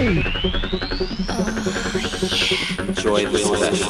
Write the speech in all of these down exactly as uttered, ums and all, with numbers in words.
Enjoy the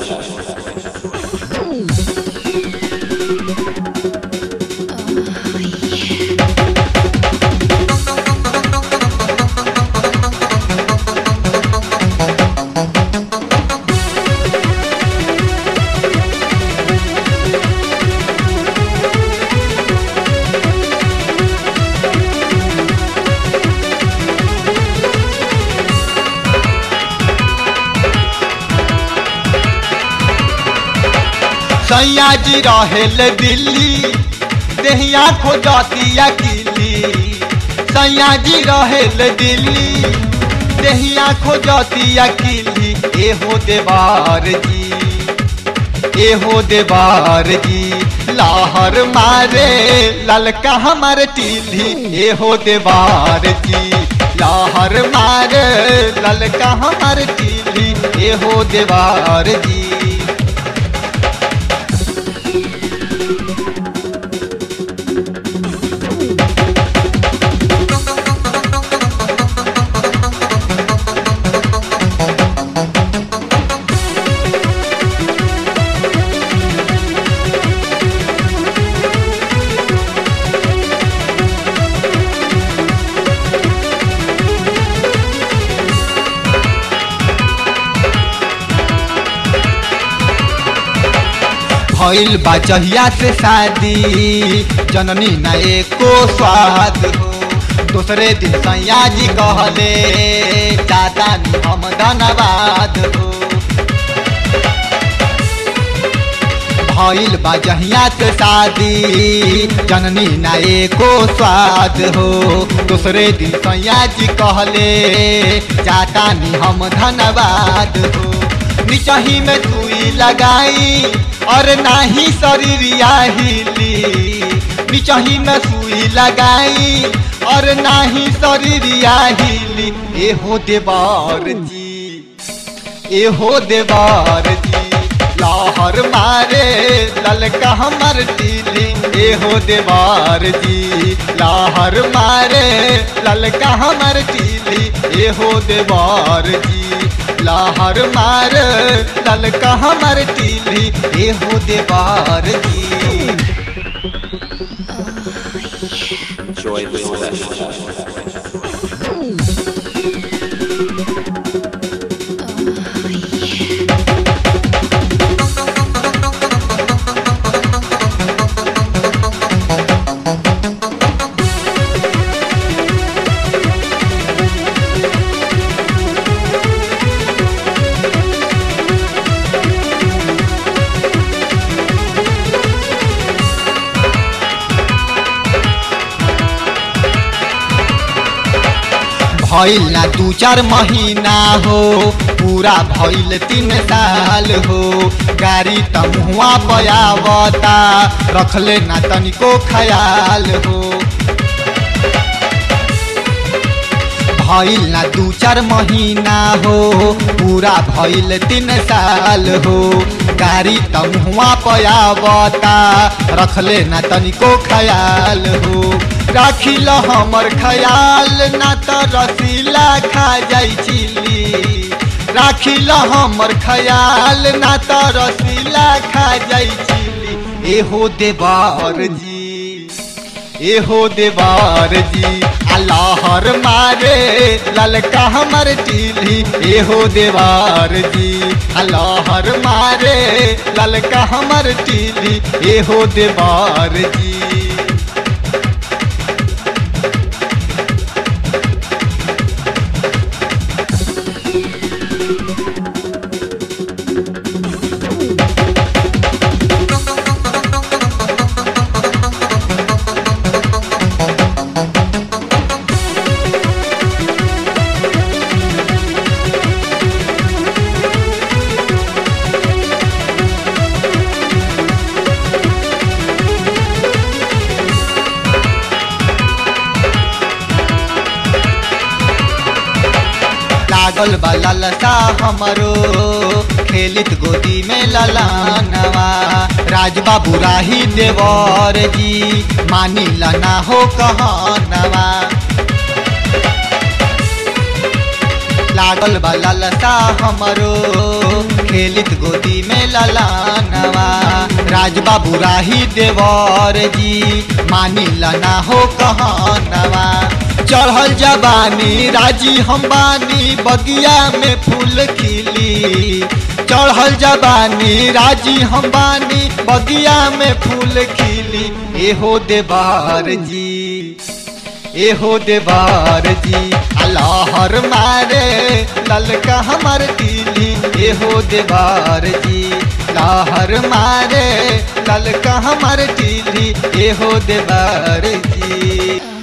सैया जी रहेल दिल्ली देहिया खोजती अकेली। सैया जी रहेल दिल्ली देहिया खोजती अकेली। एहो देवार जी एहो देवार जी लाहर मारे ललका हमर टीली। एहो देवार जी लाहर मारे ललका हमर टीली। एहो देवार जी भइल बा जहिया से शादी जननी न एको स्वाद हो। दूसरे दिन सैया जी कहले दादा नी हम धन्यवाद हो। भइल बा जहिया से शादी जननी न एको स्वाद हो। दूसरे दिन सैया जी कहले दादा नी हम धन्यवाद हो। निचही में सुई लगाई और नाही शरीरिया हिली। निचही में सुई लगाई और नाही शरीरिया हिली। एहो देवार जी एहो देवार जी लाहर मारे ललका हमर टीली। एहो देवार जी लाहर मारे ललका हमर टीली। एहो देवार जी लाहर मार ललका हमर टीली। एहो देवार जी Enjoy the session. भइल ना दू चार महीना हो पूरा भइल तीन साल हो। गाड़ी त मुआ पयावता रखले ना तनिको ख्याल हो। भइल ना दू चार महीना हो पूरा भइल तीन साल हो। गाड़ी त मुआ पयावता रखले ना तनिको ख्याल हो। राखिल हमर ख्याल ना त रसीला खा जाई चिली। राखिल हमर ख्याल ना त रसीला खा जाई चिली। एहो देवार जी एहो देवार जी लाहर मारे ललका हमर टीली। एहो देवार जी लाहर मारे ललका हमर टीली। एहो देवार जी लागल बा ललसा हमरो खेलित गोदी में ललानवा। राज बाबू राही देवर जी मानी लना हो कहनवा। लागल बा ललसा हमरो खेलित गोदी में ललानवा। राज बाबू राही देवर जी मानी लना हो कहनवा। चढ़ल जवानी राजी हम बानी बगिया में फूल खिली। चढ़ल जवानी राजी हम बानी बगिया में फूल खिली। एहो देवार जी एहो देवार जी लहर मारे ललका हमर तिली। एहो देवार जी लहर मारे ललका हमर तिली। एहो देवार जी।